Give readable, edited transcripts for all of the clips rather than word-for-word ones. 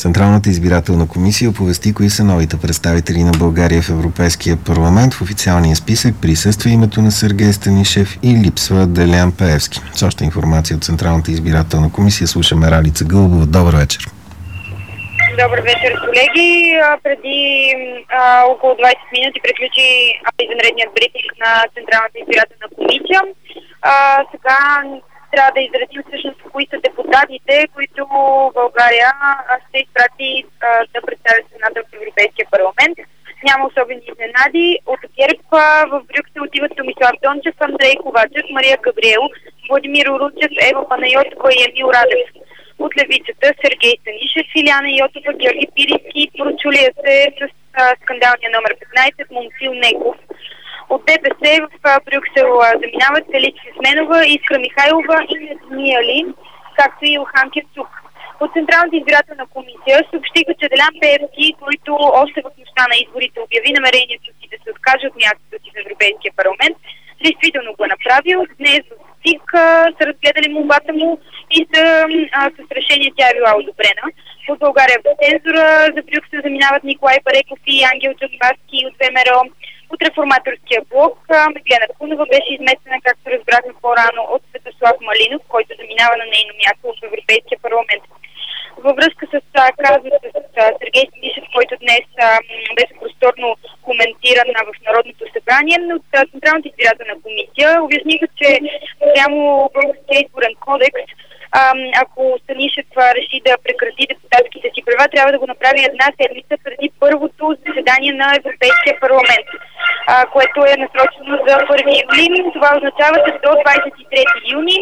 Централната избирателна комисия оповести кои са новите представители на България в Европейския парламент. В официалния списък присъства името на Сергей Станишев и липсва Делян Пеевски. С още информация от Централната избирателна комисия слушаме Ралица Гълъбова. Добър вечер. Добър вечер, колеги. Преди около 20 минути приключи извънредният брифинг на Централната избирателна комисия. Сега трябва да изразим всъщност кои са депутатите, които България ще изпрати да представят страната в Европейския парламент. Няма особени изненади. От ГЕРБ в Брюксел отиват Томислав Дончев, Андрей Ковачев, Мария Габриел, Владимир Уручев, Ева Панайотова и Емил Радев. От левицата Сергей Станишев, Илияна Йотова, Георги Пирински прочулия се с скандалния номер 15 Момчил Неков. От ДПС в Брюксел заминават Фелиция Сменова, Искра Михайлова и Недмия Али, както и Илхан Кирцук. От Централната избирателна комисия съобщиха, че Делян Пеевски, който още в нощта на изборите обяви намерението си да се откаже от мястото си в Европейския парламент, действително го е направил. Днес в ЦИК са разгледали молбата му и с решение тя е била одобрена. От България в цензура за Брюксел заминават Николай Пареков и Ангел Джамбазки от ВМРО. От реформаторския блок Меглена Кунова беше изместена, както разбрахме по-рано, от Светослав Малинов, който заминава на нейно място в Европейския парламент. Във връзка с казуса с Сергей Станишев, който днес беше просторно коментиран в Народното събрание, от Централната избирателна комисия обясниха, че прямо българския изборен кодекс, ако Станишев реши да прекрати депутатските си права, трябва да го направи една седмица преди първото заседание на Европейския парламент, което е насрочено за 1 юли. Това означава, че до 23 юни,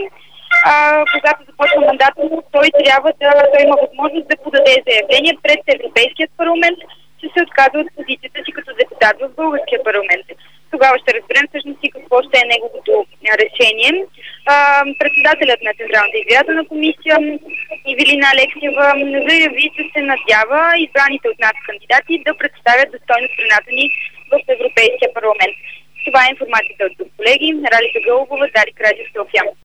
когато започва мандата му, той има възможност да подаде заявление пред Европейският парламент, че се отказва от позицията си като депутат в българския парламент. Тогава ще разберем всъщност и какво ще е неговото решение. Председателят на Централната избирателна комисия Ивелина Алексиева заяви, че се надява избраните от нас кандидати да представят достойно страната ни в Европейския парламент. Това е информацията от тук, колеги. Ралица Гълъбова, Дарик Радио, София.